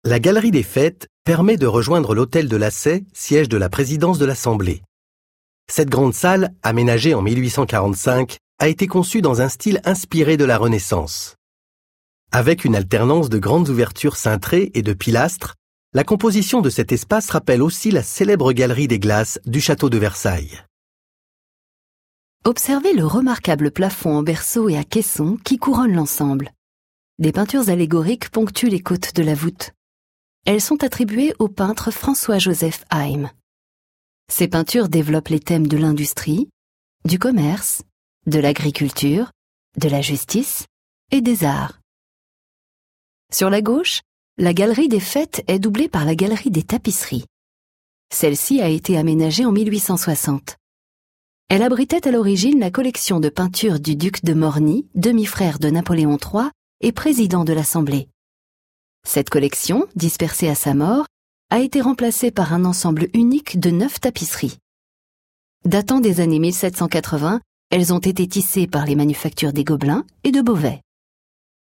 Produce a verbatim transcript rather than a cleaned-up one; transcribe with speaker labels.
Speaker 1: La Galerie des Fêtes permet de rejoindre l'hôtel de Lassay, siège de la présidence de l'Assemblée. Cette grande salle, aménagée en mille huit cent quarante-cinq, a été conçue dans un style inspiré de la Renaissance. Avec une alternance de grandes ouvertures cintrées et de pilastres, la composition de cet espace rappelle aussi la célèbre galerie des glaces du château de Versailles.
Speaker 2: Observez le remarquable plafond en berceau et à caisson qui couronne l'ensemble. Des peintures allégoriques ponctuent les côtes de la voûte. Elles sont attribuées au peintre François-Joseph Heim. Ces peintures développent les thèmes de l'industrie, du commerce, de l'agriculture, de la justice et des arts. Sur la gauche, la Galerie des Fêtes est doublée par la Galerie des Tapisseries. Celle-ci a été aménagée en mille huit cent soixante. Elle abritait à l'origine la collection de peintures du duc de Morny, demi-frère de Napoléon trois et président de l'Assemblée. Cette collection, dispersée à sa mort, a été remplacée par un ensemble unique de neuf tapisseries. Datant des années mille sept cent quatre-vingts, elles ont été tissées par les manufactures des Gobelins et de Beauvais.